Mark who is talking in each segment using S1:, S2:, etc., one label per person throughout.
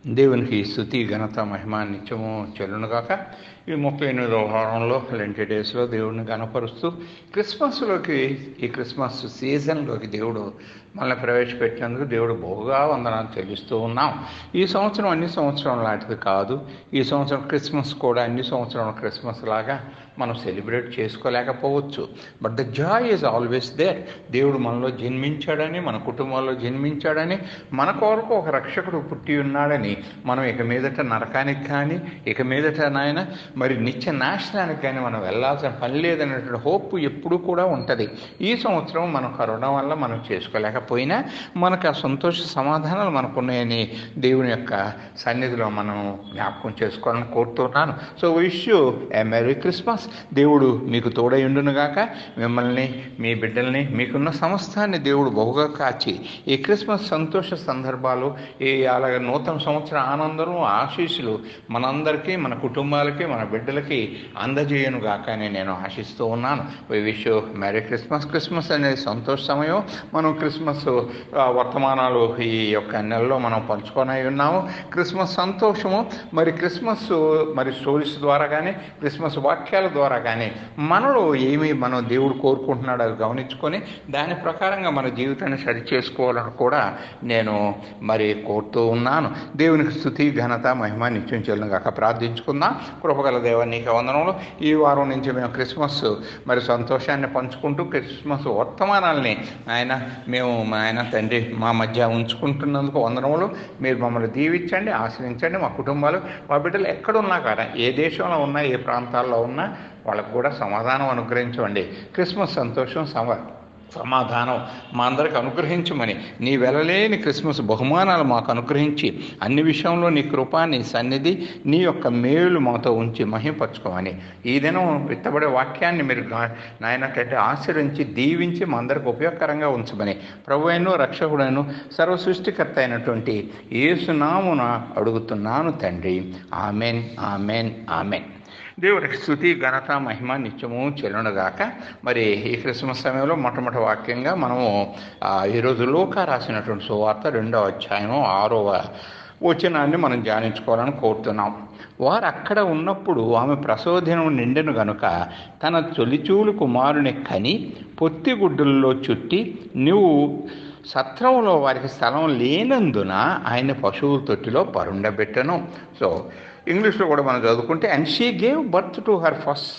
S1: దేవునికి స్తుతి ఘనత మహిమ నిత్యము చెల్లునుగాక. ఈ 38వ వారంలో లెంటి డేస్లో దేవుడిని గణపరుస్తూ క్రిస్మస్లోకి, ఈ క్రిస్మస్ సీజన్లోకి దేవుడు మనల్ని ప్రవేశపెట్టినందుకు దేవుడు బహుగా వందనాలు చెల్లిస్తూ ఉన్నాం. ఈ సంవత్సరం అన్ని సంవత్సరం లాంటిది కాదు. ఈ సంవత్సరం క్రిస్మస్ కూడా అన్ని సంవత్సరం క్రిస్మస్ లాగా మనం సెలబ్రేట్ చేసుకోలేకపోవచ్చు. But the joy is always there. దేవుడు మనలో జన్మించాడని, మన కుటుంబంలో జన్మించాడని, మన కొరకు ఒక రక్షకుడు పుట్టి ఉన్నాడని, మనం ఇక మీదట నరకానికి కానీ, ఇక మీదట నాయన మరి నిత్య నాశనానికి కానీ మనం వెళ్ళాల్సిన పని లేదనేటువంటి హోప్ ఎప్పుడూ కూడా ఉంటుంది. ఈ సంవత్సరం మనం కరోనా వల్ల మనం చేసుకోలేకపోయినా మనకు ఆ సంతోష సమాధానాలు మనకున్నాయని దేవుని యొక్క సన్నిధిలో మనం జ్ఞాపకం చేసుకోవాలని కోరుతున్నాను. So wish you a merry Christmas. దేవుడు మీకు తోడై ఉండునుగాక. మిమ్మల్ని, మీ బిడ్డల్ని, మీకున్న సమస్తాన్ని దేవుడు బహుగా కాచి ఈ క్రిస్మస్ సంతోష సందర్భాలు, ఈ అలాగే నూతన సంవత్సర ఆనందం, ఆశీస్సులు మనందరికీ, మన కుటుంబాలకి, మన బిడ్డలకి అందజేయనుగాక అని నేను ఆశిస్తూ ఉన్నాను. We wish you merry Christmas. Christmas అనేది సంతోష సమయం. మనం క్రిస్మస్ వర్తమానాలు ఈ యొక్క నెలలో మనం పంచుకొని ఉన్నాము. క్రిస్మస్ సంతోషము, మరి క్రిస్మస్ మరి స్టోరీస్ ద్వారా కానీ, క్రిస్మస్ వాక్యాల ద్వారా కానీ మనలో ఏమి మనం దేవుడు కోరుకుంటున్నాడో అది గమనించుకొని దాని ప్రకారంగా మన జీవితాన్ని సరి చేసుకోవాలని కూడా నేను మరి కోరుతూ ఉన్నాను. దేవునికి స్తుతి ఘనత మహిమ నిత్యం చెల్లుగాక. ప్రార్థించుకుందాం. కృపగల దేవా, నీకు వందనములు. ఈ వారం నుంచి మేము క్రిస్మస్ మరి సంతోషాన్ని పంచుకుంటూ క్రిస్మస్ వర్తమానాల్ని మేము ఆయన తండ్రి మా మధ్య ఉంచుకుంటున్నందుకు వందనములు. మీరు మమ్మల్ని దీవించండి, ఆశ్రయించండి. మా కుటుంబాలు, మా బిడ్డలు ఎక్కడున్నా కదా, ఏ దేశంలో ఉన్నా, ఏ ప్రాంతాల్లో ఉన్నా వాళ్ళకు కూడా సమాధానం అనుగ్రహించండి. క్రిస్మస్ సంతోషం, సమాధానం మా అందరికి అనుగ్రహించమని, నీ వెలలేని క్రిస్మస్ బహుమానాలు మాకు అనుగ్రహించి అన్ని విషయంలో నీ కృప, నీ సన్నిధి, నీ యొక్క మేలు మాతో ఉంచి మహిమపరచుకోమని, ఈ దినం విత్తబడే వాక్యాన్ని మీరు నాయన తండ్రి ఆశ్రయించి దీవించి మా అందరికి ఉపయోగకరంగా ఉంచమని ప్రభువైన రక్షకుడైన సర్వ సృష్టికర్త అయినటువంటి యేసునామమున అడుగుతున్నాను తండ్రి. Amen, amen, amen. దేవునికి స్తుతి ఘనత మహిమ నిత్యము చెల్లునుగాక. మరి ఈ క్రిస్మస్ సమయంలో మొట్టమొదటి వాక్యంగా మనము ఈరోజు లూకా రాసినటువంటి సువార్త 2వ అధ్యాయం 6వ వచనాన్ని మనం ధ్యానించుకోవాలని కోరుతున్నాం. వారు అక్కడ ఉన్నప్పుడు ఆమె ప్రసవదినం నిండెను గనుక తన తొలిచూలు కుమారుని కని పొత్తిగుడ్డుల్లో చుట్టి నువ్వు సత్రంలో వారికి స్థలం లేనందున ఆయన పశువుల తొట్టిలో పరుండబెట్టను. సో ఇంగ్లీష్లో కూడా మనం చదువుకుంటే, and she gave birth to her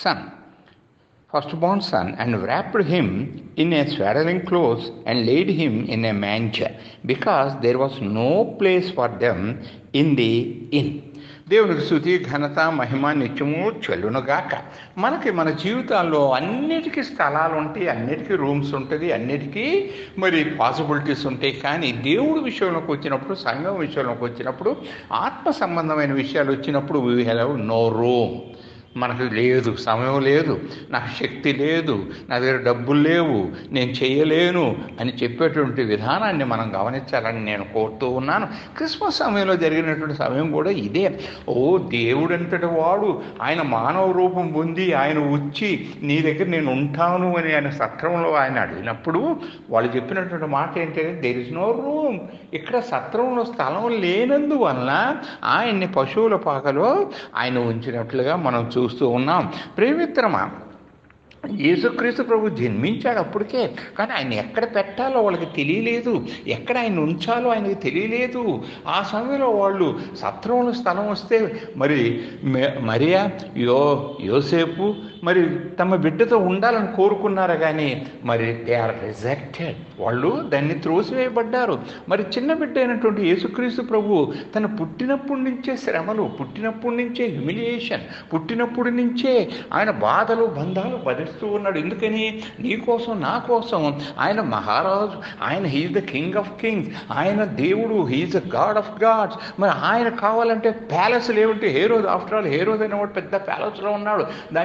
S1: firstborn son and wrapped him in a swaddling clothes and laid him in a manger because there was no place for them in the inn. దేవునికి స్తుతి ఘనత మహిమ నిత్యము చెల్లునుగాక. మనకి మన జీవితాల్లో అన్నిటికీ స్థలాలు ఉంటాయి, అన్నిటికీ రూమ్స్ ఉంటుంది, అన్నిటికీ మరి పాసిబిలిటీస్ ఉంటాయి. కానీ దేవుడి విషయంలోకి వచ్చినప్పుడు, సంఘం విషయంలోకి వచ్చినప్పుడు, ఆత్మ సంబంధమైన విషయాలు వచ్చినప్పుడు వీ హ్యావ్ నో రూమ్. మనకు లేదు, సమయం లేదు, నాకు శక్తి లేదు, నా దగ్గర డబ్బులు లేవు, నేను చేయలేను అని చెప్పేటువంటి విధానాన్ని మనం గమనించాలని నేను కోరుతూ ఉన్నాను. క్రిస్మస్ సమయంలో జరిగినటువంటి సమయం కూడా ఇదే. దేవుడంతటి వాడు ఆయన మానవ రూపం పొంది ఆయన వచ్చి నీ దగ్గర నేను ఉంటాను అని ఆయన సత్రంలో ఆయన అడిగినప్పుడు వాళ్ళు చెప్పినటువంటి మాట ఏంటంటే, దేర్ ఇస్ నో రూమ్. ఇక్కడ సత్రంలో స్థలం లేనందువలన ఆయన్ని పశువుల పాకలో ఆయన ఉంచినట్లుగా మనం చూస్తూ ఉన్నాం. ప్రేమిత్రమా, యేసుక్రీస్తు ప్రభు జన్మించాడు అప్పటికే, కానీ ఆయన ఎక్కడ పెట్టాలో వాళ్ళకి తెలియలేదు, ఎక్కడ ఆయన ఉంచాలో ఆయనకి తెలియలేదు. ఆ సమయంలో వాళ్ళు సత్రంలో స్థలం వస్తే మరి మరియా, యోసేపు మరి తమ బిడ్డతో ఉండాలని కోరుకున్నారు, కానీ మరి దే ఆర్ రిజెక్టెడ్. వాళ్ళు దాన్ని త్రోసివేయబడ్డారు. మరి చిన్న బిడ్డ అయినటువంటి యేసుక్రీస్తు ప్రభు తను పుట్టినప్పటి నుంచే శ్రమలు, పుట్టినప్పటి నుంచే హ్యూమిలియేషన్, పుట్టినప్పటి నుంచే ఆయన బాధలు బంధాలు భరిస్తూ ఉన్నాడు. ఎందుకని? నీ కోసం, నా కోసం. ఆయన మహారాజు, ఆయన he is the king of kings, ఆయన దేవుడు, he is the God of gods. మరి ఆయన కావాలంటే ప్యాలెస్ లేవంటే హేరోద్, ఆఫ్టర్ ఆల్ హేరోద్ అనేవాడు పెద్ద ప్యాలెస్లో ఉన్నాడు. దానికి మించిన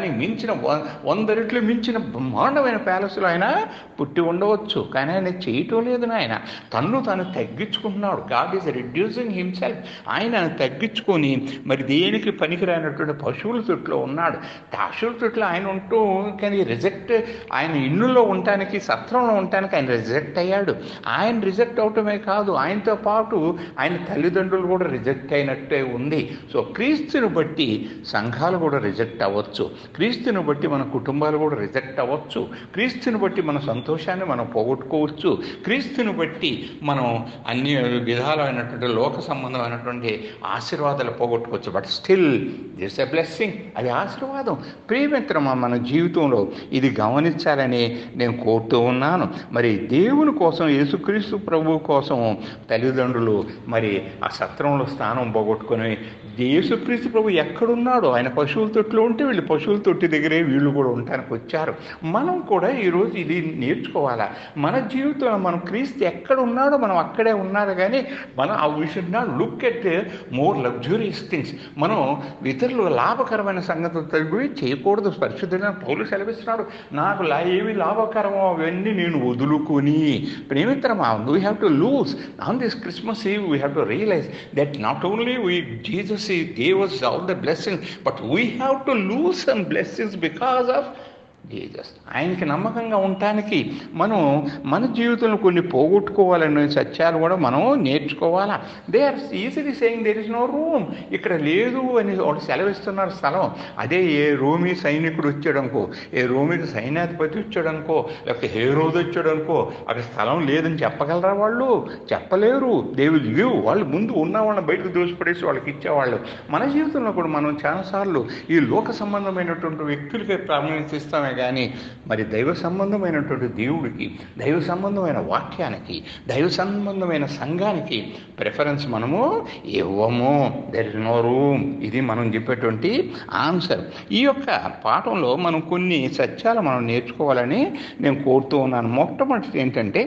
S1: మించిన 100 రెట్లు మించిన బ్రహ్మాండమైన ప్యాలెస్లో ఆయన పుట్టి ఉండవచ్చు, కానీ ఆయన చేయటం లేదు. ఆయన తను తగ్గించుకుంటున్నాడు. God is reducing himself. ఆయన తగ్గించుకొని మరి దేనికి పనికిరానటువంటి పశువుల తొట్టులో ఉన్నాడు. పశువుల తొట్టులో ఆయన ఉంటూ కానీ రిజెక్ట్, ఆయన ఇన్నులో ఉండటానికి, సత్రంలో ఉండటానికి ఆయన రిజెక్ట్ అయ్యాడు. ఆయన రిజెక్ట్ అవటమే కాదు, ఆయనతో పాటు ఆయన తల్లిదండ్రులు కూడా రిజెక్ట్ అయినట్టే ఉంది. సో క్రీస్తుని బట్టి సంఘాలు కూడా రిజెక్ట్ అవ్వచ్చు, క్రీస్తుని బట్టి మన కుటుంబాలు కూడా రిజెక్ట్ అవ్వచ్చు, క్రీస్తుని బట్టి మన సంతోషాన్ని మనం పోగొట్టుకోవచ్చు, క్రీస్తుని బట్టి మనం అన్ని విధాలైనటువంటి లోక సంబంధమైనటువంటి ఆశీర్వాదాలు పోగొట్టుకోవచ్చు. But still this a blessing, అది ఆశీర్వాదం. ప్రియమిత్రమా, మన జీవితంలో ఇది గమనించాలని నేను కోరుతూ ఉన్నాను. మరి దేవుని కోసం, యేసుక్రీస్తు ప్రభువు కోసం తల్లిదండ్రులు మరి ఆ సత్రంలో స్థానం పోగొట్టుకొని యేసుక్రీస్తు ప్రభు ఎక్కడున్నాడో ఆయన పశువుల తొట్టులో ఉంటే వీళ్ళు పశువుల తొట్టి దగ్గరే వీళ్ళు కూడా ఉండటానికి వచ్చారు. మనం కూడా ఈరోజు ఇది నేర్చుకోవాలా. మన జీవితంలో మనం క్రీస్తు ఎక్కడ ఉన్నాడో మనం అక్కడే ఉన్నారు, కానీ మనం we should not look at more luxurious things. మనం ఇతరులు లాభకరమైన సంగతులు తగ్గి చేయకూడదు. పరిశుద్ధంగా పౌలు సెలవిస్తున్నాడు, నాకు ఏవి లాభకరమో అవన్నీ నేను వదులుకొని. ప్రేమిత్రమా, we have to lose on this Christmas eve. We have to realise that not only Jesus gave us all the blessings, but we have to lose some blessings because of Jesus. ఆయనకి నమ్మకంగా ఉండటానికి మనం మన జీవితంలో కొన్ని పోగొట్టుకోవాలనే సత్యాలు కూడా మనం నేర్చుకోవాలా. They are easily saying there is no room, ఇక్కడ లేదు అని వాళ్ళు సెలవిస్తున్నారు స్థలం. అదే ఏ రోమీ సైనికుడు వచ్చాడనుకో, ఏ రోమికి సైన్యాధిపతి వచ్చాడనుకో, లేకపోతే హేరోదు వచ్చాడనుకో, అక్కడ స్థలం లేదని చెప్పగలరా? వాళ్ళు చెప్పలేరు. They will give. వాళ్ళు ముందు ఉన్న వాళ్ళని బయటకు దోసిపడేసి వాళ్ళకి ఇచ్చేవాళ్ళు. మన జీవితంలో కూడా మనం చాలాసార్లు ఈ లోక సంబంధమైనటువంటి వ్యక్తులకే ప్రాముఖ్యత ఇస్తామే, కానీ మరి దైవ సంబంధమైనటువంటి దేవుడికి, దైవ సంబంధమైన వాక్యానికి, దైవ సంబంధమైన సంఘానికి ప్రిఫరెన్స్ మనము ఇవ్వము. There is no room. ఇది మనం చెప్పేటువంటి ఆన్సర్. ఈ యొక్క పాఠంలో మనం కొన్ని సత్యాలు మనం నేర్చుకోవాలని నేను కోరుతూ ఉన్నాను. మొట్టమొదటి ఏంటంటే,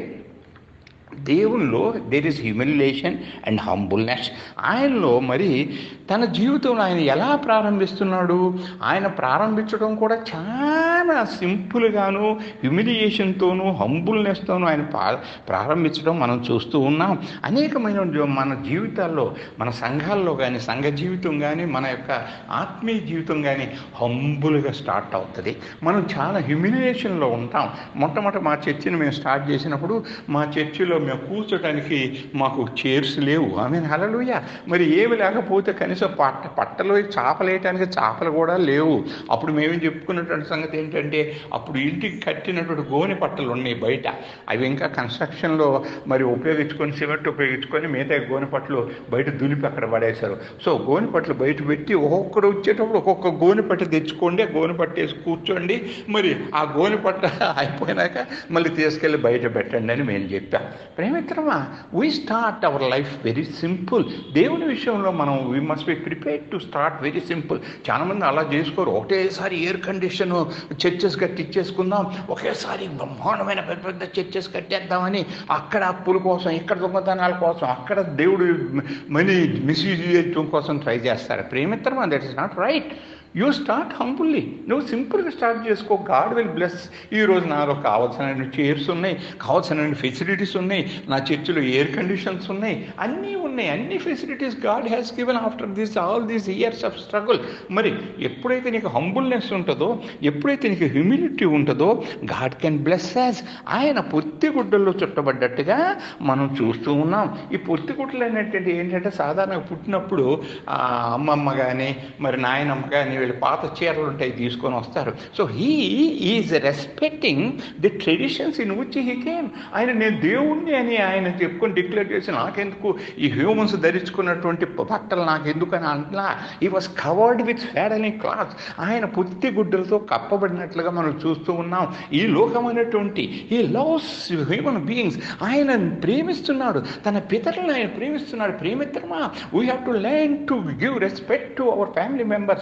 S1: దేవునిలో there is humiliation and humbleness. ఆయనలో మరి తన జీవితంలో ఆయన ఎలా ప్రారంభిస్తున్నాడు? ఆయన ప్రారంభించడం కూడా చాలా సింపుల్గాను, హ్యూమిలియేషన్తోనూ హంబుల్నెస్తోనూ ఆయన ప్రారంభించడం మనం చూస్తూ ఉన్నాం. అనేకమైన మన జీవితాల్లో, మన సంఘాల్లో కానీ, సంఘ జీవితం కానీ, మన యొక్క ఆత్మీయ జీవితం కానీ హంబుల్గా స్టార్ట్ అవుతుంది. మనం చాలా హ్యూమిలియేషన్లో ఉంటాం. మొట్టమొదటి మా చర్చిని మేము స్టార్ట్ చేసినప్పుడు మా చర్చిలో మేము కూర్చోడానికి మాకు చైర్స్ లేవు. హల్లెలూయా. మరి ఏమి లేకపోతే కనీసం పట్టలో చేపలు వేయటానికి చేపలు కూడా లేవు. అప్పుడు మేమేం చెప్పుకున్నటువంటి సంగతి ఏంటంటే, అప్పుడు ఇంటికి కట్టినటువంటి గోనె పట్టలు ఉన్నాయి బయట. అవి ఇంకా కన్స్ట్రక్షన్లో మరి ఉపయోగించుకొని, సిమెంట్ ఉపయోగించుకొని మిగతా గోనె పట్టలు బయట దులిపి అక్కడ పడేశారు. సో గోనె పట్టలు బయట పెట్టి ఒక్కొక్కడు వచ్చేటప్పుడు ఒక్కొక్క గోనె పట్ట తెచ్చుకోండి, గోనె పట్ట వేసి కూర్చోండి, మరి ఆ గోనె పట్ట అయిపోయినాక మళ్ళీ తీసుకెళ్ళి బయట పెట్టండి అని మేము చెప్పాం. ప్రేమిత్రమా, we start our life very simple. దేవుని విషయంలో మనం we must be prepared to start very simple. చాలామంది అలా చేసుకోరు. ఒకటేసారి ఎయిర్ కండిషన్ చర్చెస్ కట్టించేసుకుందాం, ఒకేసారి బ్రహ్మాండమైన పెద్ద పెద్ద చర్చెస్ కట్టేద్దామని అక్కడ అప్పుల కోసం, ఇక్కడ దొంగతనాల కోసం, అక్కడ దేవుడు మనీ మిస్యూజ్ చేయడం కోసం ట్రై చేస్తారు. ప్రేమిత్రమా, that is not right. You start humbly. నువ్వు సింపుల్గా స్టార్ట్ చేసుకో. God will bless. ఈరోజు నాకు కావాల్సిన చైర్స్ ఉన్నాయి, కావాల్సిన ఫెసిలిటీస్ ఉన్నాయి, నా చర్చిలో ఎయిర్ కండిషన్స్ ఉన్నాయి, అన్నీ ఉన్నాయి. అన్ని facilities God has given after this all these years of struggle. మరి ఎప్పుడైతే నీకు హంబుల్నెస్ ఉంటుందో, ఎప్పుడైతే నీకు హ్యూమిలిటీ ఉంటుందో, గాడ్ కెన్ బ్లెస్ యాజ్. ఆయన పొత్తిగుడ్డల్లో చుట్టబడ్డట్టుగా మనం చూస్తూ ఉన్నాం. ఈ పొత్తిగుడ్డలు అనేటువంటి ఏంటంటే, సాధారణంగా పుట్టినప్పుడు అమ్మమ్మ కానీ మరి నాయనమ్మ కానీ వీళ్ళు పాత చీరలు ఉంటాయి తీసుకొని వస్తారు. So he is respecting the traditions in which he came. ఆయన నేను దేవుణ్ణి అని ఆయన చెప్పుకొని డిక్లేర్ చేసి, నాకెందుకు ఈ హ్యూమన్స్ ధరించుకున్నటువంటి బట్టలు నాకెందుకు అని అంటలా. He was covered with swaddling clothes. ఆయన పుత్తి గుడ్డలతో కప్పబడినట్లుగా మనం చూస్తూ ఉన్నాం. ఈ లోకమైనటువంటి ఈ లవ్స్ హ్యూమన్ బీయింగ్స్. ఆయన ప్రేమిస్తున్నాడు, తన పితరులను ఆయన ప్రేమిస్తున్నాడు. ప్రేమిత్రమా, we have to learn to give respect to our family members. We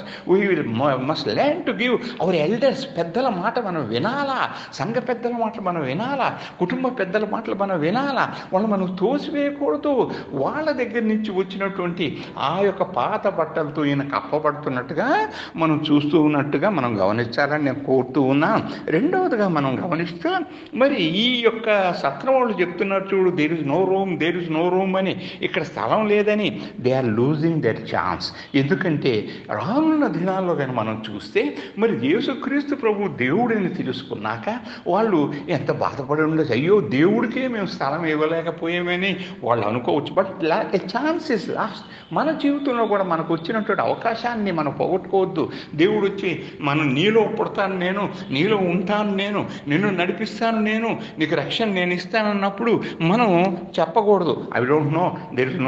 S1: will must learn to give our elders. పెద్దల మాట మనం వినాలా, సంఘ పెద్దల మాటలు మనం వినాలా, కుటుంబ పెద్దల మాటలు మనం వినాలా. వాళ్ళు మనం తోసివేయకూడదు. వాళ్ళ దగ్గర నుంచి వచ్చినటువంటి ఆ యొక్క పాత బట్టలతో ఈయన కప్పబడుతున్నట్టుగా మనం చూస్తూ ఉన్నట్టుగా మనం గమనించాలని నేను కోరుతూ ఉన్నా. రెండవదిగా మనం గమనిస్తే మరి ఈ యొక్క సత్రం వాళ్ళు చెప్తున్నారు చూడు, దేర్ ఇస్ నో రూమ్ అని, ఇక్కడ స్థలం లేదని. They are losing their chance. ఎందుకంటే రానున్న దినాల్లో కానీ మనం చూస్తే మరి యేసుక్రీస్తు ప్రభు దేవుడిని తెలుసుకున్నాక వాళ్ళు ఎంత బాధపడి ఉండొచ్చు. అయ్యో దేవుడికే మేము స్థలం ఇవ్వలేకపోయామని వాళ్ళు అనుకోవచ్చు. But a chance is lost. మన జీవితంలో కూడా మనకు వచ్చినటువంటి అవకాశాన్ని మనం పోగొట్టుకోవద్దు. దేవుడు వచ్చి నీలో పుడతాను నేను, నీలో ఉంటాను నేను, నిన్ను నడిపిస్తాను నేను, నీకు రక్షణ నేను ఇస్తానన్నప్పుడు మనం చెప్పకూడదు I don't know, there is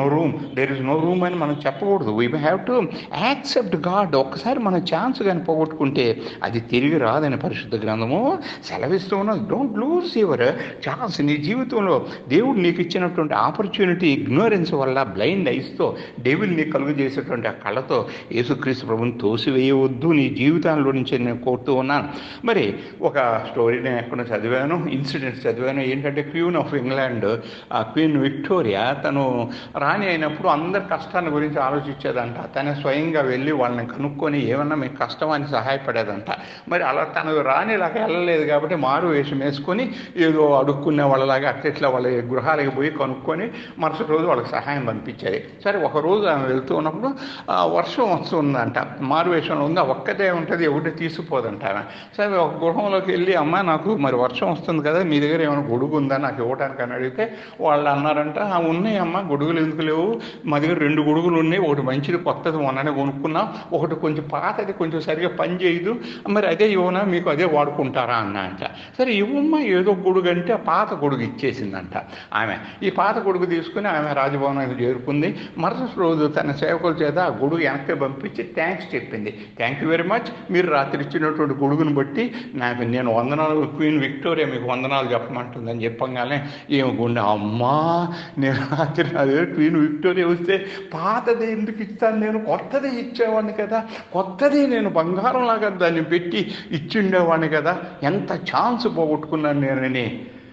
S1: no room అని మనం చెప్పకూడదు. We have to accept God. ఒక్కసారి మన ఛాన్స్ కానీ పోగొట్టుకుంటే అది తిరిగి రాదని పరిశుద్ధ గ్రంథము సెలవిస్తూ ఉన్నది. Don't lose your chance. నీ జీవితంలో దేవుడు నీకు ఇచ్చినటువంటి ఆపర్చునిటీ ఇగ్నోరెన్స్ వల్ల, బ్లైండ్ ఐస్తో, డెవిల్ నీకు కలుగు చేసేటువంటి ఆ కళ్ళతో యేసుక్రీస్తు ప్రభుని తోసివేయవద్దు నీ జీవితాల్లో నుంచి నేను కోరుతూ ఉన్నాను. మరి ఒక స్టోరీ నేను ఎక్కడ చదివాను, ఇన్సిడెంట్స్ చదివాను. ఏంటంటే Queen of England, Queen Victoria, తను రాణి అయినప్పుడు అందరి కష్టాన్ని గురించి ఆలోచించేదంట. తను స్వయంగా వెళ్ళి వాళ్ళని కనుక్కొని ఏమన్నా మీకు కష్టం అని సహాయపడేదంట. మరి అలా తను రాణిలాగా వెళ్ళలేదు కాబట్టి మారు వేషం వేసుకొని ఏదో అడుక్కునే వాళ్ళలాగా అట్లా వాళ్ళ గృహాలకి పోయి కనుక్కొని మరుసటి రోజు వాళ్ళకి సహాయం పంపించేది. సరే ఒకరోజు ఆమె వెళ్తూ ఉన్నప్పుడు వర్షం వస్తుందంట. మారు వేషంలో ఉంది, ఒక్కటే ఉంటుంది, ఎవరి తీసుకుపోదంట ఆమె. సరే ఒక గృహంలోకి వెళ్ళి అమ్మ నాకు మరి వర్షం వస్తుంది కదా, మీ దగ్గర ఏమైనా గొడుగు ఉందా నాకు ఇవ్వడానికి అని అడిగితే వాళ్ళు అన్నారంట, ఉన్నాయమ్మా, గొడుగులు ఎందుకు లేవు, మా దగ్గర 2 గొడుగులు ఉన్నాయి, ఒకటి మంచిది కొత్తది మొన్ననే కొనుక్కున్నాం, ఒకటి కొంచెం పాతది కొంచెం సరిగా పని చేయదు, మరి అదే ఇవ్వనా, మీకు అదే వాడుకుంటారా అన్న అంట. సరే ఇవ్వమ్మా ఏదో గొడుగు అంటే ఆ పాత గొడుగు ఇచ్చేసిందంట ఆమె. ఈ పాత గొడుగు తీసుకుని ఆమె రాజభవనానికి చేరుకుంది. మరుసటి రోజు తన సేవకుల చేత ఆ గొడుగు వెనక్కి పంపించి థ్యాంక్స్ చెప్పింది. థ్యాంక్ యూ వెరీ మచ్, మీరు రాత్రి ఇచ్చినటువంటి గొడుగును బట్టి నేను వందనాలు, క్వీన్ విక్టోరియా మీకు వందనాలు చెప్పమంటుందని చెప్పగానే ఏమి గుండె, అమ్మా నేను రాత్రి అదే క్వీన్ విక్టోరియా వస్తే పాతది ఎందుకు ఇస్తాను, నేను కొత్తది ఇచ్చేవాడిని కదా, కొత్తది నేను బంగారంలాగా దాన్ని పెట్టి ఇచ్చిండేవాడిని కదా, ఎంత ఛాన్స్ పోగొట్టుకున్నాను నేనని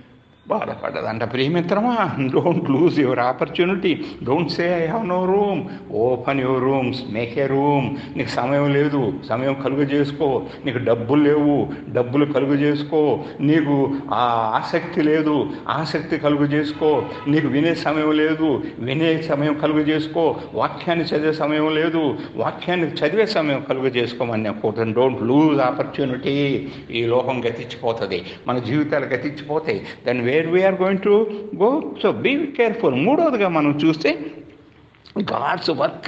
S1: బాధపడ్డదంట. ప్రియమిత్రమా, don't lose your opportunity. Don't say I have no room. Open your rooms, make a room. నీకు సమయం లేదు, సమయం కలుగు చేసుకో. నీకు డబ్బులు లేవు, డబ్బులు కలుగు చేసుకో. నీకు ఆసక్తి లేదు, ఆసక్తి కలుగు చేసుకో. నీకు వినే సమయం లేదు, వినే సమయం కలుగు చేసుకో. వాక్యాన్ని చదివే సమయం లేదు, వాక్యాన్ని చదివే సమయం కలుగు చేసుకోమని నేను కోరుతాను. Don't lose opportunity. ఈ లోకం గతించిపోతుంది, మన జీవితాలు గతించిపోతాయి. దాన్ని we are going to go, so be careful. మూడవదిగా మనం చూస్తే God's work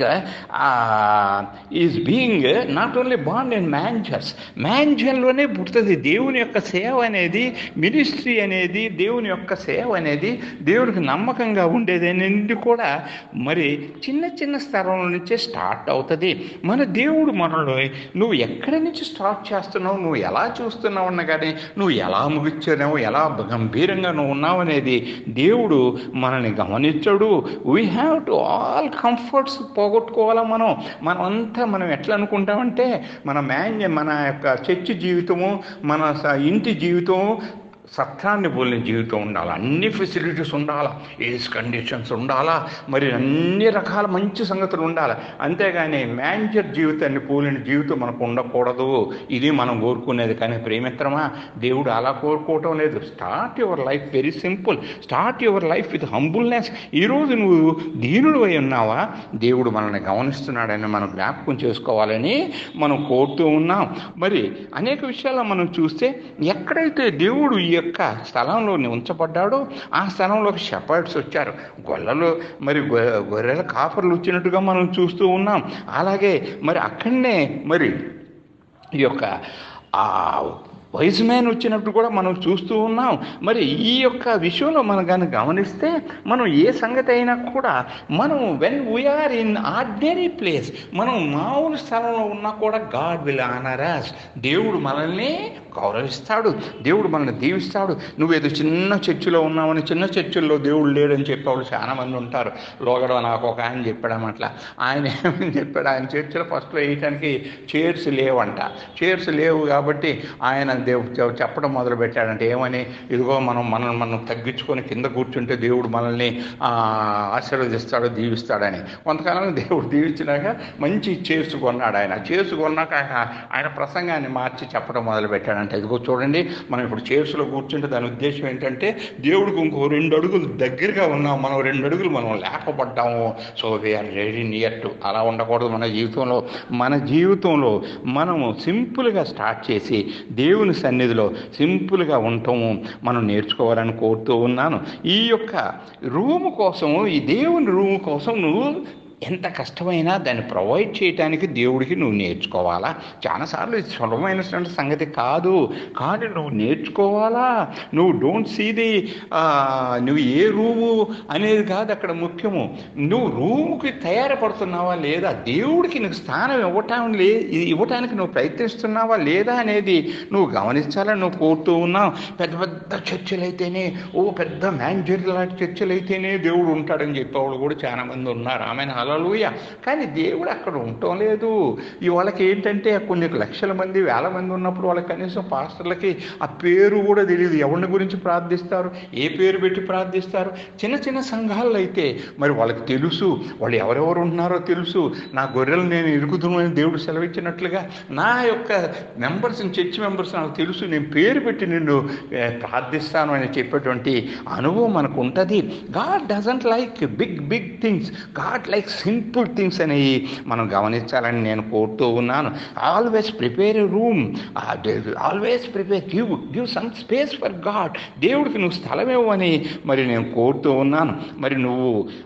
S1: is being not only బాండ్ ఇన్ మ్యాన్జర్స్. మ్యాన్జన్లోనే పుడుతుంది దేవుని యొక్క సేవ అనేది, మినిస్ట్రీ అనేది, దేవుని యొక్క సేవ అనేది, దేవునికి నమ్మకంగా ఉండేది అనేది కూడా మరి చిన్న చిన్న స్థలంలో నుంచే స్టార్ట్ అవుతుంది. మన దేవుడు మనలో నువ్వు ఎక్కడి నుంచి స్టార్ట్ చేస్తున్నావు, నువ్వు ఎలా చూస్తున్నావు అన్న కానీ, నువ్వు ఎలా ముగిస్తున్నావు, ఎలా గంభీరంగా నువ్వు ఉన్నావు అనేది దేవుడు మనల్ని గమనించడు. We have to all comforts పోగొట్టుకోవాలా. మనం ఎట్లా అనుకుంటామంటే మన యొక్క చర్చి జీవితము, మన ఇంటి జీవితము సత్యాన్ని పోలిన జీవితం ఉండాలి. అన్ని ఫెసిలిటీస్ ఉండాలా, ఏజ్ కండిషన్స్ ఉండాలా, మరి అన్ని రకాల మంచి సంగతులు ఉండాలి. అంతేగాని మేనేజర్ జీవితాన్ని పోలిన జీవితం మనకు ఉండకూడదు. ఇది మనం కోరుకునేది. కానీ ప్రేమిత్రమా, దేవుడు అలా కోరుకోవటం లేదు. Start your life very simple. Start your life with humbleness. ఈరోజు నువ్వు దీనుడు అయి ఉన్నావా, దేవుడు మనల్ని గమనిస్తున్నాడని మనం జ్ఞాపకం చేసుకోవాలని మనం కోరుతూ ఉన్నాం. మరి అనేక విషయాల్లో మనం చూస్తే ఎక్కడైతే దేవుడు ఈ యొక్క స్థలంలో ఉంచబడ్డాడో ఆ స్థలంలోకి షెపర్డ్స్ వచ్చారు, గొర్రెల కాపర్లు వచ్చినట్టుగా మనం చూస్తూ ఉన్నాం. అలాగే మరి అక్కడనే మరి ఈ యొక్క వైజ్ మ్యాన్ వచ్చినప్పుడు కూడా మనం చూస్తూ ఉన్నాం. మరి ఈ యొక్క విషయంలో మనం కానీ గమనిస్తే మనం ఏ సంగతి అయినా కూడా మనం when we are in ordinary place, మనం మామూలు స్థలంలో ఉన్నా కూడా గాడ్ విల్ ఆనర్ us. దేవుడు మనల్ని గౌరవిస్తాడు, దేవుడు మనల్ని దీవిస్తాడు. నువ్వేదో చిన్న చర్చిలో ఉన్నావని, చిన్న చర్చిల్లో దేవుడు లేడని చెప్పేవాళ్ళు చాలామంది ఉంటారు. లోగడ నాకు ఒక ఆయన చెప్పాడు అట్లా. ఆయన ఏమని చెప్పాడు, ఆయన చర్చిలో ఫస్ట్లో వేయటానికి చైర్స్ లేవంట. చైర్స్ లేవు కాబట్టి ఆయన చెప్పడం మొదలుపెట్టాడంటే ఏమని, ఇదిగో మనం తగ్గించుకొని కింద కూర్చుంటే దేవుడు మనల్ని ఆశీర్వదిస్తాడు, దీవిస్తాడని. కొంతకాలం దేవుడు దీవించినాక మంచి చైర్స్ కొన్నాడు. ఆయన చైర్స్ కొన్నాక ఆయన ప్రసంగాన్ని మార్చి చెప్పడం మొదలుపెట్టాడంటే, ఇదిగో చూడండి, మనం ఇప్పుడు చైర్స్లో కూర్చుంటే దాని ఉద్దేశం ఏంటంటే దేవుడికి ఇంకో 2 అడుగులు దగ్గరగా ఉన్నాం, మనం 2 అడుగులు మనం లేకపోడ్డాము. So we are ready near to. అలా ఉండకూడదు మన జీవితంలో మనము సింపుల్గా స్టార్ట్ చేసి దేవుని సన్నిధిలో సింపుల్గా ఉండటము మనం నేర్చుకోవాలని కోరుతూ ఉన్నాను. ఈ యొక్క రూము కోసము, ఈ దేవుని రూము కోసం నువ్వు ఎంత కష్టమైనా దాన్ని ప్రొవైడ్ చేయటానికి దేవుడికి నువ్వు నేర్చుకోవాలా. చాలాసార్లు ఇది సులభమైనటువంటి సంగతి కాదు, కానీ నువ్వు నేర్చుకోవాలా. నువ్వు డోంట్ సీ ది నువ్వు ఏ రూము అనేది కాదు అక్కడ ముఖ్యము. నువ్వు రూముకి తయారుపడుతున్నావా లేదా, దేవుడికి నీకు స్థానం ఇవ్వటానికి నువ్వు ప్రయత్నిస్తున్నావా లేదా అనేది నువ్వు గమనించాలని నువ్వు కోరుతూ ఉన్నావు. పెద్ద పెద్ద చర్చలు అయితేనే, పెద్ద మ్యానేజర్ లాంటి చర్చలు అయితేనే దేవుడు ఉంటాడని చెప్పేవాళ్ళు కూడా చాలామంది ఉన్నారు. ఆమె హల్లెలూయా. కానీ దేవుడు అక్కడ ఉండటం లేదు. వాళ్ళకి ఏంటంటే కొన్ని లక్షల మంది, వేల మంది ఉన్నప్పుడు వాళ్ళకి కనీసం పాస్టర్లకి ఆ పేరు కూడా తెలియదు. ఎవరిని గురించి ప్రార్థిస్తారు, ఏ పేరు పెట్టి ప్రార్థిస్తారు. చిన్న చిన్న సంఘాల్లో అయితే మరి వాళ్ళకి తెలుసు, వాళ్ళు ఎవరెవరు ఉంటున్నారో తెలుసు. నా గొర్రెలు నేను ఇరుగుతున్నానని దేవుడు సెలవిచ్చినట్లుగా నా యొక్క చర్చ్ మెంబర్స్ నాకు తెలుసు, నేను పేరు పెట్టి నిన్ను ప్రార్థిస్తాను అని చెప్పేటువంటి అనుభవం మనకు ఉంటుంది. God doesn't like big things, God like simple things అనేవి మనం గమనించాలని నేను కోరుతూ ఉన్నాను. Always prepare a room, always prepare, give some space for God. దేవుడికి నువ్వు స్థలం ఇవ్వని మరి నేను కోరుతూ ఉన్నాను. మరి నువ్వు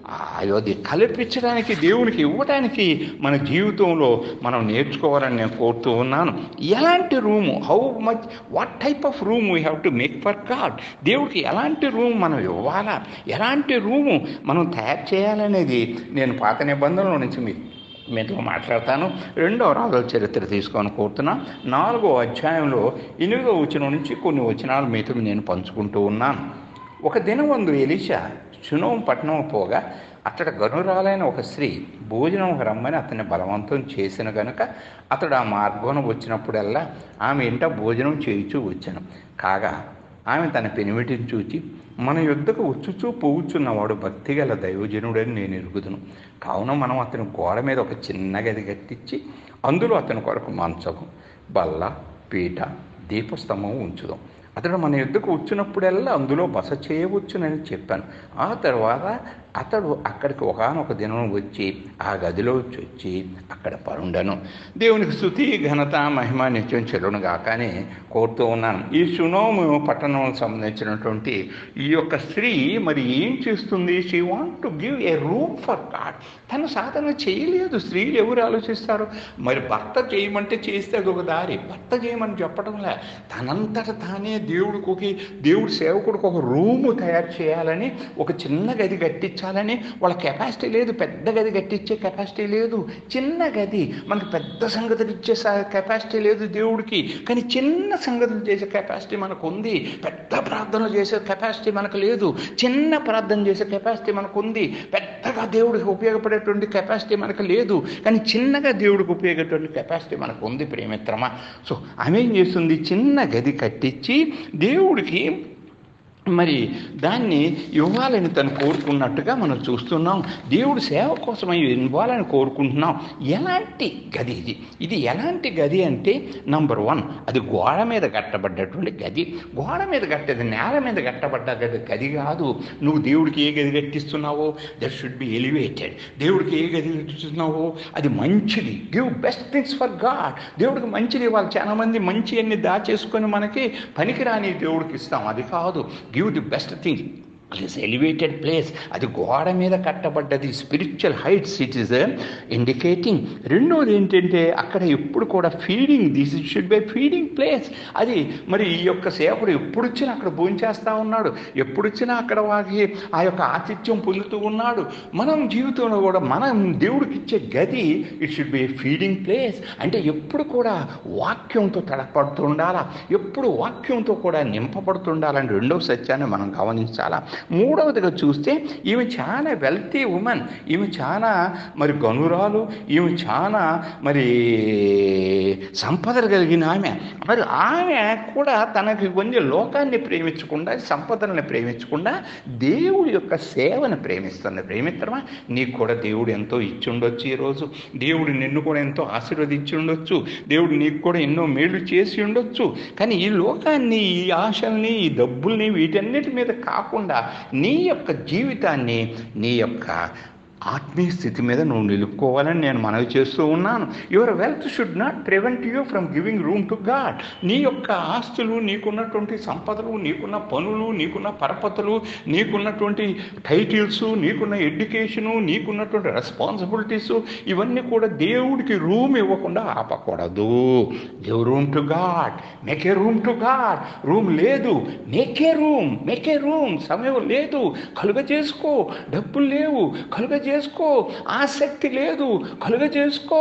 S1: అది కల్పించడానికి, దేవునికి ఇవ్వడానికి మన జీవితంలో మనం నేర్చుకోవాలని నేను కోరుతూ ఉన్నాను. ఎలాంటి room, what type of room we have to make for God. దేవుడికి ఎలాంటి రూమ్ మనం ఇవ్వాలా, ఎలాంటి రూము మనం తయారు చేయాలనేది నేను పాత నిబంధనల నుంచి మీతో మాట్లాడతాను. 2వ రాజుల చరిత్ర తీసుకొని కోరుతున్నా. 4వ అధ్యాయంలో 8వ వచనం నుంచి కొన్ని వచనాలు మీతో నేను పంచుకుంటూ ఉన్నాను. ఒక దినమందు ఎలీషా షూనేము పట్టణం పోగా అతడు గనురాలైన ఒక స్త్రీ భోజనం రమ్మని అతన్ని బలవంతం చేసిన కనుక అతడు ఆ మార్గం వచ్చినప్పుడల్లా ఆమె ఇంట భోజనం చేయుచూ వచ్చాను. కాగా ఆమె తన పెనిమిటిని చూచి, మన యుద్ధకు వచ్చుచూ పోవుచున్నవాడు భక్తిగల దైవజనుడని నేను ఎరుగుదును. కావున మనం అతని గోడ మీద ఒక చిన్న గది కట్టించి అందులో అతని కొరకు మంచము, బల్ల, పీట, దీపస్తంభం ఉంచుదాం. అతడు మన యుద్ధకు వచ్చినప్పుడల్లా అందులో బస చేయవచ్చునని చెప్పాను. ఆ తర్వాత అతడు అక్కడికి ఒకానొక దినం వచ్చి ఆ గదిలో వచ్చి అక్కడ పరుండను. దేవునికి స్తుతి, ఘనత, మహిమ నిత్యం చెల్లును గాకని కోరుతూ ఉన్నాను. ఈ షూనేము పట్టణం సంబంధించినటువంటి ఈ యొక్క స్త్రీ మరి ఏం చేస్తుంది? She want to give a room for God. తను సాధన చేయలేదు. స్త్రీలు ఎవరు ఆలోచిస్తారు? మరి భర్త చేయమంటే చేస్తే అదొక దారి, భర్త చేయమని చెప్పడంలే. తనంతట తానే దేవుడి సేవకుడికి ఒక రూము తయారు చేయాలని, ఒక చిన్న గది కట్టించాలని వాళ్ళ కెపాసిటీ లేదు. పెద్ద గది కట్టించే కెపాసిటీ లేదు. చిన్న గది, మనకు పెద్ద సంగతులు ఇచ్చే కెపాసిటీ లేదు దేవుడికి, కానీ చిన్న సంగతులు చేసే కెపాసిటీ మనకు ఉంది. పెద్ద ప్రార్థనలు చేసే కెపాసిటీ మనకు లేదు. చిన్న ప్రార్థన చేసే కెపాసిటీ మనకు ఉంది. పెద్దగా దేవుడికి ఉపయోగపడేటువంటి కెపాసిటీ మనకు లేదు, కానీ చిన్నగా దేవుడికి ఉపయోగపడేటువంటి కెపాసిటీ మనకు ఉంది ప్రియమిత్రమా. సో ఆమె ఏం చేస్తుంది? చిన్న గది కట్టించి దేవుడికి మరి దాన్ని ఇవ్వాలని తను కోరుకున్నట్టుగా మనం చూస్తున్నాం. దేవుడు సేవ కోసం ఇవ్వాలని కోరుకుంటున్నాం. ఎలాంటి గది ఇది? ఇది ఎలాంటి గది అంటే నంబర్ 1, అది గోడ మీద కట్టబడ్డటువంటి గది. గోడ మీద కట్టేది, నేల మీద కట్టబడ్డ గది కాదు. నువ్వు దేవుడికి ఏ గది కట్టిస్తున్నావో దట్ షుడ్ బి ఎలివేటెడ్. దేవుడికి ఏ గది కట్టిస్తున్నావో అది మంచిది. Give best things for God. దేవుడికి మంచిది ఇవ్వాలి. చాలా మంది మంచి అన్ని దాచేసుకొని మనకి పనికిరాని దేవుడికి ఇస్తాం. అది కాదు. Give the best thing. It is elevated place. అది గోడ మీద కట్టబడ్డది. Spiritual heights it is indicating. రెండోది ఏంటంటే అక్కడ ఎప్పుడు కూడా feeding, this should be feeding place. అది మరి ఈ యొక్క సేవకుడు ఎప్పుడు వచ్చినా అక్కడ భోంచేస్తూ ఉన్నాడు, ఎప్పుడు వచ్చినా అక్కడ వారికి ఆ యొక్క ఆతిథ్యం పొందుతూ ఉన్నాడు. మనం జీవితంలో కూడా మనం దేవుడికి ఇచ్చే గది it should be feeding place. అంటే ఎప్పుడు కూడా వాక్యంతో తడపడుతూ ఉండాలా, ఎప్పుడు వాక్యంతో కూడా నింపబడుతుండాలని రెండవ సత్యాన్ని మనం గమనించాలా. మూడవదిగా చూస్తే ఈమె చాలా వెల్తీ ఉమెన్, ఈమె చాలా మరి గనురాలు, ఈమె చాలా మరి సంపదలు కలిగిన ఆమె. మరి ఆమె కూడా తనకి కొంచెం లోకాన్ని ప్రేమించకుండా, సంపదలను ప్రేమించకుండా దేవుడి యొక్క సేవను ప్రేమిస్తుంది. ప్రేమిత్రమా, నీకు కూడా దేవుడు ఎంతో ఇచ్చి ఉండొచ్చు, ఈరోజు దేవుడు నిన్ను కూడా ఎంతో ఆశీర్వదించి ఉండొచ్చు, దేవుడు నీకు కూడా ఎన్నో మేలు చేసి ఉండొచ్చు. కానీ ఈ లోకాన్ని, ఈ ఆశల్ని, ఈ డబ్బుల్ని, వీటన్నిటి మీద కాకుండా నీ యొక్క జీవితాన్ని, నీ యొక్క ఆత్మీయ స్థితి మీద నువ్వు నిలుపుకోవాలని నేను మనవి చేస్తూ ఉన్నాను. Your wealth should not prevent you from giving room to God. నీ యొక్క ఆస్తులు, నీకున్నటువంటి సంపదలు, నీకున్న పనులు, నీకున్న పరపతులు, నీకున్నటువంటి టైటిల్స్, నీకున్న ఎడ్యుకేషను, నీకున్నటువంటి రెస్పాన్సిబిలిటీసు, ఇవన్నీ కూడా దేవుడికి రూమ్ ఇవ్వకుండా ఆపకూడదు. Give room to God, make a room to God. Room లేదు, make a room, make a room. సమయం లేదు, కలుగ చేసుకో. డబ్బులు లేవు, కలుగ చేసుకో. ఆసక్తి లేదు, కలుగ చేసుకో.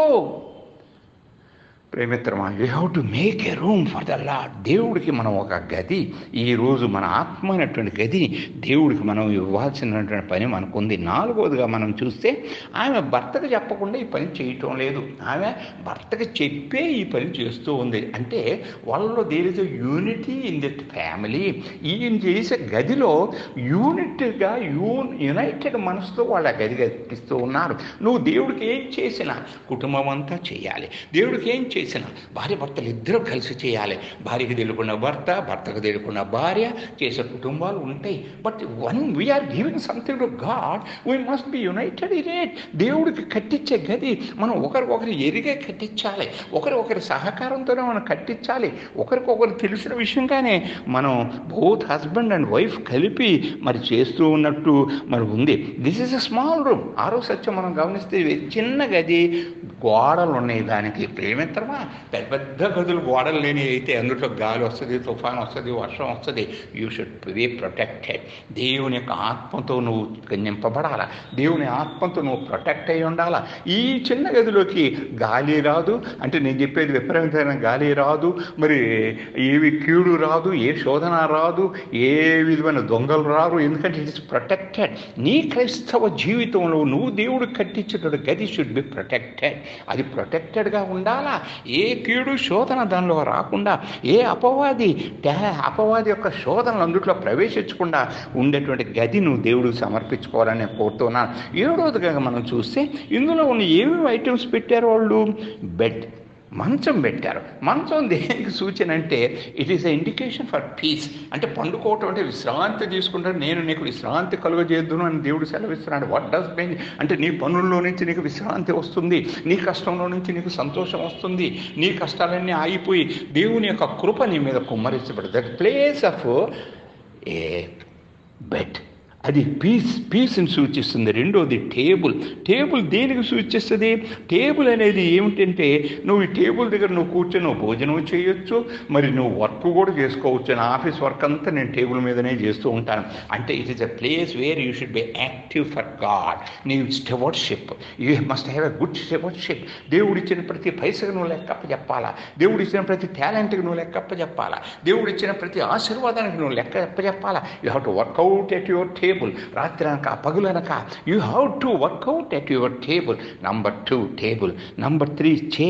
S1: ప్రేమిత్రమా, you have to make a room for the Lord. దేవుడికి మనం ఒక గది, ఈరోజు మన ఆత్మ అయినటువంటి గది దేవుడికి మనం ఇవ్వాల్సినటువంటి పని మనకుంది. నాలుగవదిగా మనం చూస్తే ఆమె భర్తకు చెప్పకుండా ఈ పని చేయటం లేదు, ఆమె భర్తకు చెప్పే ఈ పని చేస్తూ ఉంది. అంటే వాళ్ళలో there is a unity in that family. ఈయన చేసే గదిలో యూనిట్గా యునైటెడ్ మనసుతో వాళ్ళు ఆ గది కల్పిస్తూ ఉన్నారు. నువ్వు దేవుడికి ఏం చేసినా కుటుంబం అంతా చేయాలి. దేవుడికి ఏం చేసినా భార్య భర్తలు ఇద్దరూ కలిసి చేయాలి. భార్యకు తెలుకున్న భర్త, భర్తకు తెలుకున్న భార్య చేసే కుటుంబాలు ఉంటాయి. But when we're giving something to God, we must be united in it. దేవుడికి కట్టించే గది మనం ఒకరికొకరు ఎరిగే కట్టించాలి, ఒకరి సహకారంతోనే మనం కట్టించాలి. ఒకరికొకరు తెలిసిన విషయంగానే మనం బోత్ హస్బెండ్ అండ్ వైఫ్ కలిపి మరి చేస్తూ ఉన్నట్టు మరి ఉంది. This is a small room. ఆరో సత్యం మనం గమనిస్తే చిన్న గది, గోడలు ఉన్నాయి దానికి. ప్రేమిత్రమా, పెద్ద పెద్ద గదులు గోడలు లేని అయితే అందులో గాలి వస్తుంది, తుఫాను వస్తుంది, వర్షం వస్తుంది. You should be protected. దేవుని యొక్క ఆత్మతో నువ్వు నింపబడాలా, దేవుని ఆత్మతో నువ్వు ప్రొటెక్ట్ అయి ఉండాలా. ఈ చిన్న గదిలోకి గాలి రాదు, అంటే నేను చెప్పేది విపరీతమైన గాలి రాదు, మరి ఏవి కీడు రాదు, ఏ శోధన రాదు, ఏ విధమైన దొంగలు రారు. ఎందుకంటే ఇట్ ఇస్ ప్రొటెక్టెడ్. నీ క్రైస్తవ జీవితంలో నువ్వు దేవుడు కట్టించేటప్పుడు గది షుడ్ బి ప్రొటెక్టెడ్. అది ప్రొటెక్టెడ్గా ఉండాలా. ఏ కీడు శోధన దానిలో రాకుండా, ఏ అపవాది యొక్క శోధనలు అందుట్లో ప్రవేశించకుండా ఉండేటువంటి గది నువ్వు దేవుడికి సమర్పించుకోవాలని నేను కోరుతున్నాను. ఏడవదిగా మనం చూస్తే ఇందులో ఉన్న ఏమేమి ఐటమ్స్ పెట్టారు వాళ్ళు? బెడ్, మంచం పెట్టారు. మంచం దేనికి సూచన అంటే it is a indication for peace. అంటే పండుకోవటం అంటే విశ్రాంతి తీసుకుంటారు. నేను నీకు విశ్రాంతి కలుగజేద్దును అని దేవుడు సెలవిస్తున్నాడు. వాట్ డస్ మీన్ అంటే నీ పనుల్లో నుంచి నీకు విశ్రాంతి వస్తుంది, నీ కష్టంలో నుంచి నీకు సంతోషం వస్తుంది, నీ కష్టాలన్నీ ఆగిపోయి దేవుని యొక్క కృప నీ మీద కుమ్మరించబడుతుంది. That place of a bed, అది పీస్ని సూచిస్తుంది. రెండోది టేబుల్ దేనికి సూచిస్తుంది? టేబుల్ అనేది ఏమిటంటే నువ్వు ఈ టేబుల్ దగ్గర నువ్వు కూర్చొని నువ్వు భోజనం చేయొచ్చు, మరి నువ్వు వర్క్ కూడా చేసుకోవచ్చు. నా ఆఫీస్ వర్క్ అంతా నేను టేబుల్ మీదనే చేస్తూ ఉంటాను. అంటే it is a place where you should be active for God. నీ stewardship, you must have a good stewardship. దేవుడిచ్చిన ప్రతి పైసకు నువ్వు లెక్కప్ప చెప్పాలా, దేవుడిచ్చిన ప్రతి టాలెంట్కి నువ్వు లెక్కప్ప చెప్పాలా, దేవుడిచ్చిన ప్రతి ఆశీర్వాదానికి నువ్వు లెక్క చెప్పాలా. You have to work out at your table. రాత్రి అనక పగులనక you have to work out at your table. Number 2 table. Number 3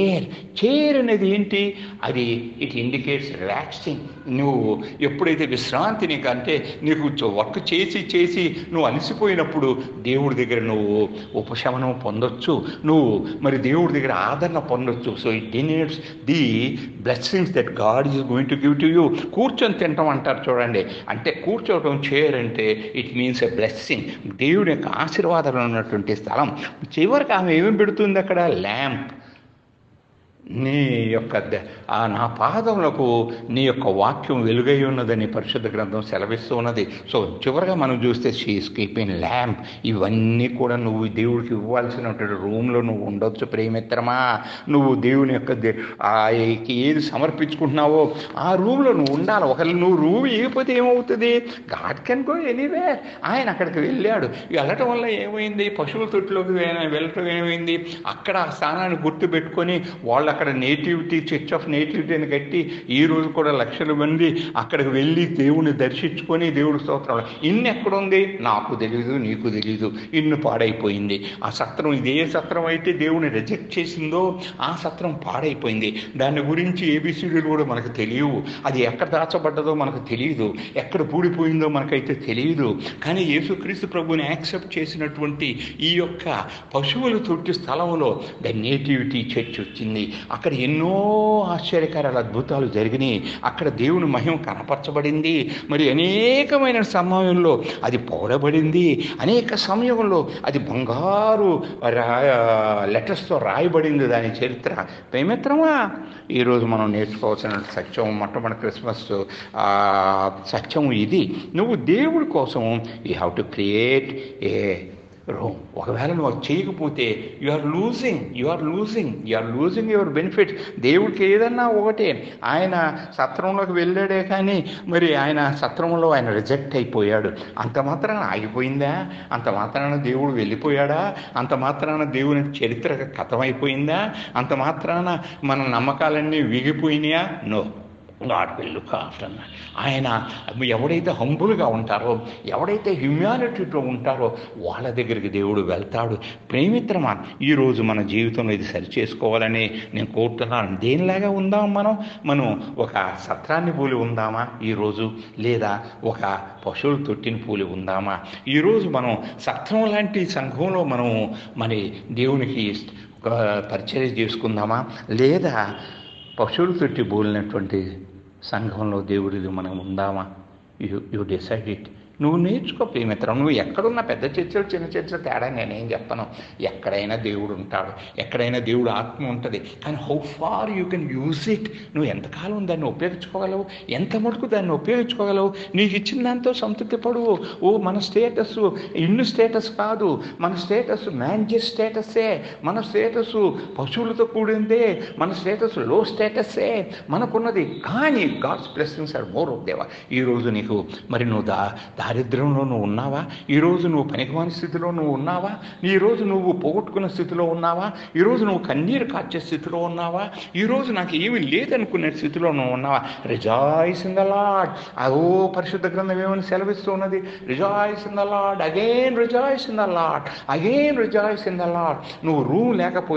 S1: chair అనేది ఏంటి? అది ఇట్ ఇండికేట్స్ రిలాక్సింగ్. నువ్వు ఎప్పుడైతే విశ్రాంతి నీకు అంటే నీకు వర్క్ చేసి నువ్వు అలసిపోయినప్పుడు దేవుడి దగ్గర నువ్వు ఉపశమనం పొందొచ్చు, నువ్వు మరి దేవుడి దగ్గర ఆదరణ పొందొచ్చు. So it denotes the blessings that God is going to give to you. కూర్చొని తింటాం అంటారు చూడండి, అంటే కూర్చోవటం చైర్ అంటే ఇట్ మీన్స్ ఎ బ్లెస్సింగ్. దేవుడి యొక్క ఆశీర్వాదాలు ఉన్నటువంటి స్థలం. చివరికి ఆమె ఏమేమి పెడుతుంది అక్కడ? ల్యాంప్. నీ యొక్క నా పాదములకు నీ యొక్క వాక్యం వెలుగై ఉన్నదని పరిశుద్ధ గ్రంథం సెలవిస్తూ ఉన్నది. సో చివరిగా మనం చూస్తే షీఈస్ కీపింగ్ ల్యాంప్. ఇవన్నీ కూడా నువ్వు దేవుడికి ఇవ్వాల్సినటువంటి రూమ్లో నువ్వు ఉండొచ్చు ప్రేమిత్రమా. నువ్వు దేవుని యొక్క ఏది సమర్పించుకుంటున్నావో ఆ రూమ్లో నువ్వు ఉండాలి. ఒకవేళ నువ్వు రూమ్ ఇవ్వకపోతే ఏమవుతుంది? God can go anywhere. ఆయన అక్కడికి వెళ్ళాడు. వెళ్ళటం వల్ల ఏమైంది? పశువుల తొట్టిలోకి వెళ్ళటం ఏమైంది? అక్కడ ఆ స్థానాన్ని గుర్తుపెట్టుకొని వాళ్ళు అక్కడ నేటివిటీ, చర్చ్ ఆఫ్ నేటివిటీ అని కట్టి ఈరోజు కూడా లక్షల మంది అక్కడికి వెళ్ళి దేవుని దర్శించుకొని దేవుడి స్తోత్రాలు. ఇన్ని ఎక్కడుంది? నాకు తెలియదు, నీకు తెలియదు. ఇన్ని పాడైపోయింది. ఆ సత్రం ఇదే సత్రం అయితే దేవుని రిజెక్ట్ చేసిందో ఆ సత్రం పాడైపోయింది. దాని గురించి ఏబిసిడీలు కూడా మనకు తెలియవు. అది ఎక్కడ దాచబడ్డదో మనకు తెలియదు, ఎక్కడ పూడిపోయిందో మనకైతే తెలియదు. కానీ యేసుక్రీస్తు ప్రభువుని యాక్సెప్ట్ చేసినటువంటి ఈ యొక్క పశువుల తొట్టి స్థలంలో ద నేటివిటీ చర్చ్ వచ్చింది. అక్కడ ఎన్నో ఆశ్చర్యకరాల అద్భుతాలు జరిగినాయి. అక్కడ దేవుని మహిమ కనపరచబడింది. మరి అనేకమైన సమయంలో అది పౌడబడింది. అనేక సమయంలో అది బంగారు లెటర్స్తో రాయబడింది దాని చరిత్ర. ప్రేమిత్రమా, ఈరోజు మనం నేర్చుకోవాల్సిన సత్యం, మొట్టమొదటి క్రిస్మస్ సత్యం ఇది. నువ్వు దేవుడి కోసం you have to create a room. ఒకవేళ నువ్వు చేయకపోతే you are losing your benefit. దేవుడికి ఏదన్నా ఒకటే. ఆయన సత్రంలోకి వెళ్ళాడే కానీ మరి ఆయన సత్రంలో ఆయన రిజెక్ట్ అయిపోయాడు. అంత మాత్రాన ఆగిపోయిందా? అంత మాత్రాన దేవుడు వెళ్ళిపోయాడా? అంత మాత్రాన దేవుని చరిత్ర కథమైపోయిందా? అంత మాత్రాన మన నమ్మకాలన్నీ విగిపోయినాయా? No. God will look after. ఆయన ఎవడైతే హంబుల్గా ఉంటారో, ఎవడైతే హ్యూమానిటీతో ఉంటారో వాళ్ళ దగ్గరికి దేవుడు వెళ్తాడు. ప్రేమిత్రమా, ఈరోజు మన జీవితంలో ఇది సరి చేసుకోవాలని నేను కోరుతున్నాను. దేనిలాగా ఉందాం మనం ఒక సత్రాన్ని పూలి ఉందామా ఈరోజు? లేదా ఒక పశువుల తొట్టిని పూలి ఉందామా? ఈరోజు మనం సత్రం లాంటి సంఘంలో మనం మరి దేవునికి పరిచర్య చేసుకుందామా? లేదా పశువులు తొట్టి బోలినటువంటి సంఘంలో దేవుడిది మనం ఉందామా? You decide it. నువ్వు నేర్చుకో ప్రేమిత్రం. నువ్వు ఎక్కడున్నా పెద్ద చర్చలు చిన్న చర్చలు తేడా నేనేం చెప్పను. ఎక్కడైనా దేవుడు ఉంటాడు, ఎక్కడైనా దేవుడు ఆత్మ ఉంటుంది. కానీ how far you can use it. నువ్వు ఎంతకాలం దాన్ని ఉపయోగించుకోగలవు, ఎంత మటుకు దాన్ని ఉపయోగించుకోగలవు. నీకు ఇచ్చిన దాంతో సంతృప్తి పడువు. మన స్టేటస్ ఇన్ను స్టేటస్ కాదు, మన స్టేటస్ మ్యాన్జెస్ స్టేటస్సే. మన స్టేటస్ పశువులతో కూడిందే, మన స్టేటస్ లో స్టేటస్సే మనకున్నది. కానీ God's blessings are more of దేవా. ఈరోజు నీకు మరి నువ్వు దారిద్ర్యంలో నువ్వు ఉన్నావా? ఈరోజు నువ్వు పనికిమాని స్థితిలో నువ్వు ఉన్నావా? ఈరోజు నువ్వు పోగొట్టుకున్న స్థితిలో ఉన్నావా? ఈరోజు నువ్వు కన్నీరు కార్చే స్థితిలో ఉన్నావా? ఈరోజు నాకు ఏమీ లేదనుకునే స్థితిలో నువ్వు ఉన్నావా? Rejoice in the Lord. పరిశుద్ధ గ్రంథం ఏమని సెలవిస్తున్నది? Rejoice in the Lord, again rejoice in the Lord, again rejoice in the Lord. నువ్వు రూమ్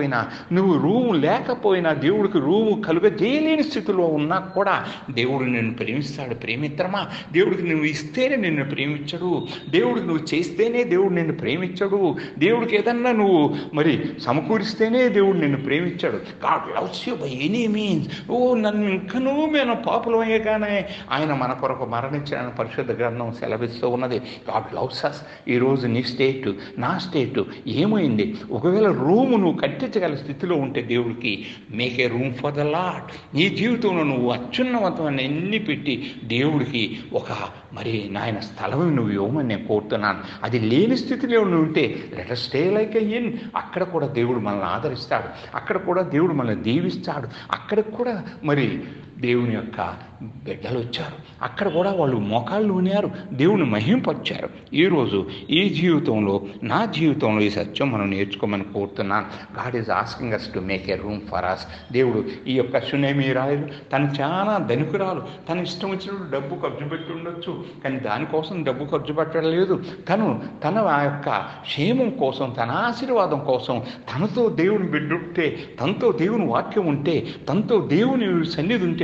S1: లేకపోయినా దేవుడికి రూము కలుగజేయలేని స్థితిలో ఉన్నా కూడా దేవుడు నిన్ను ప్రేమిస్తాడు. ప్రేమిత్రమా, దేవుడికి నువ్వు ఇస్తేనే నిన్ను ప్రేమించడు. దేవుడికి నువ్వు చేస్తేనే దేవుడు నిన్ను ప్రేమించడు. దేవుడికి ఏదన్నా నువ్వు మరి సమకూరిస్తేనే దేవుడు నిన్ను ప్రేమించాడు. God loves you by any means. నన్ను ఇంకనూ మేము పాపులమయ్యగానే ఆయన మన కొరకు మరణించాలని పరిశుద్ధ గ్రంథం సెలవిస్తూ ఉన్నది. God loves us. ఈరోజు నీ స్టేటు, నా స్టేటు ఏమైంది? ఒకవేళ రూము నువ్వు కట్టించగల స్థితిలో ఉంటే దేవుడికి make a room for the Lord. నీ జీవితంలో నువ్వు అత్యున్నతమైన ఎన్ని పెట్టి దేవుడికి ఒక మరి నాయన స్థలం నువ్వు ఇవ్వమని నేను కోరుతున్నాను. అది లేని స్థితిలో నువ్వు ఉంటే let us stay like a inn. అక్కడ కూడా దేవుడు మనల్ని ఆదరిస్తాడు, అక్కడ కూడా దేవుడు మనల్ని దీవిస్తాడు. అక్కడ కూడా మరి దేవుని యొక్క బిడ్డలు వచ్చారు, అక్కడ కూడా వాళ్ళు మోకాళ్ళు ఉన్నారు, దేవుని మహింపరిచారు. ఈరోజు ఈ జీవితంలో, నా జీవితంలో ఈ సత్యం మనం నేర్చుకోమని కోరుతున్నాను. God is asking us to make a room for us. దేవుడు ఈ యొక్క సునేమి రాయలు తను చాలా ధనికురాలు, తన ఇష్టం వచ్చినప్పుడు డబ్బు ఖర్చు పెట్టి ఉండొచ్చు, కానీ దానికోసం డబ్బు ఖర్చు పెట్టలేదు. తన ఆ యొక్క క్షేమం కోసం, తన ఆశీర్వాదం కోసం, తనతో దేవుని బిడ్డ ఉంటే, తనతో దేవుని వాక్యం ఉంటే, తనతో దేవుని సన్నిధి ఉంటే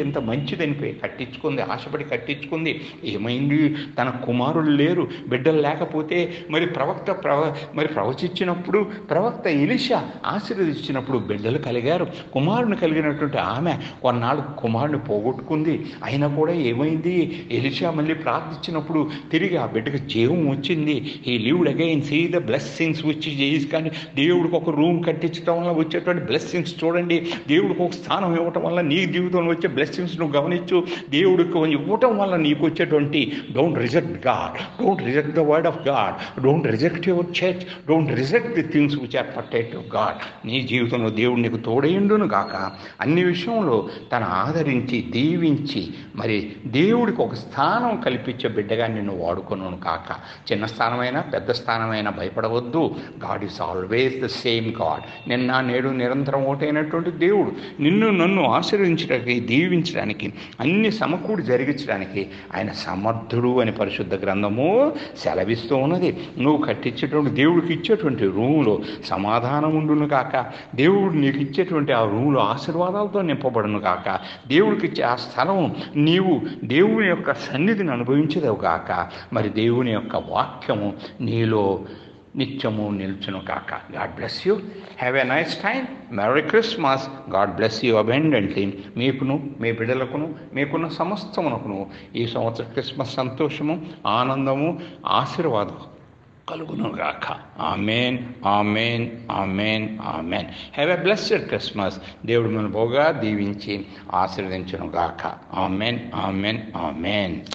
S1: ఇంత మంచిదనిపోయి కట్టించుకుంది, ఆశపడి కట్టించుకుంది. ఏమైంది? తన కుమారులు లేరు, బిడ్డలు లేకపోతే మరి ప్రవచించినప్పుడు ప్రవక్త ఎలీషా ఆశీర్వదించినప్పుడు బిడ్డలు కలిగారు. కుమారుని కలిగినటువంటి ఆమె కొన్నాళ్ళు కుమారుని పోగొట్టుకుంది. అయినా కూడా ఏమైంది? ఎలీషా మళ్ళీ ప్రార్థించినప్పుడు తిరిగి ఆ బిడ్డకు జీవం వచ్చింది. He lived again, see the blessings which is. కానీ దేవుడికి ఒక రూమ్ కట్టించడం వల్ల వచ్చేటువంటి బ్లెస్సింగ్స్ చూడండి. దేవుడికి ఒక స్థానం ఇవ్వటం వల్ల నీ జీవితంలో వచ్చే బ్లెస్సింగ్స్ నువ్వు గమనించు. దేవుడికి ఇవ్వటం వల్ల నీకు వచ్చేటువంటి don't reject God, don't reject the word of God, don't reject your church, don't reject the things which are pertain to God. నీ జీవితంలో దేవుడు నీకు తోడైండును గాక. అన్ని విషయంలో తను ఆదరించి దీవించి మరి దేవుడికి ఒక స్థానం కల్పించే బిడ్డగా నిన్ను వాడుకొనును కాక. చిన్న స్థానమైనా పెద్ద స్థానమైనా భయపడవద్దు. God is always the same God. నిన్న నేడు నిరంతరం ఒకటైనటువంటి దేవుడు నిన్ను నన్ను ఆశీర్వదించడానికి, దీవించడానికి, అన్ని సమకూడి జరిగించడానికి ఆయన సమర్థుడు అని పరిశుద్ధ గ్రంథము సెలవిస్తూ ఉన్నది. నువ్వు కట్టించేటువంటి దేవుడికి ఇచ్చేటువంటి రూములో సమాధానం ఉండును కాక. దేవుడు నీకు ఇచ్చేటువంటి ఆ రూములో ఆశీర్వాదాలతో నింపబడును కాక. దేవుడికి ఇచ్చే ఆ స్థలం నీవు దేవుని యొక్క సన్నిధిని అనుభవించదవు కాక. మరి దేవుని యొక్క వాక్యము నీలో నిత్యము నిల్చును కాక. God bless you. Have a nice time. Merry Christmas. God bless you abundantly. మీకును మీ బిడ్డలకును మీకున్న సమస్తమునకును ఈ సంవత్సరం క్రిస్మస్ సంతోషము, ఆనందము, ఆశీర్వాదం కలుగును గాక. Amen, amen, amen, amen. Have a blessed Christmas. దేవుడు మన బోగా దీవించి ఆశీర్వదించును గాక. Amen, amen, amen.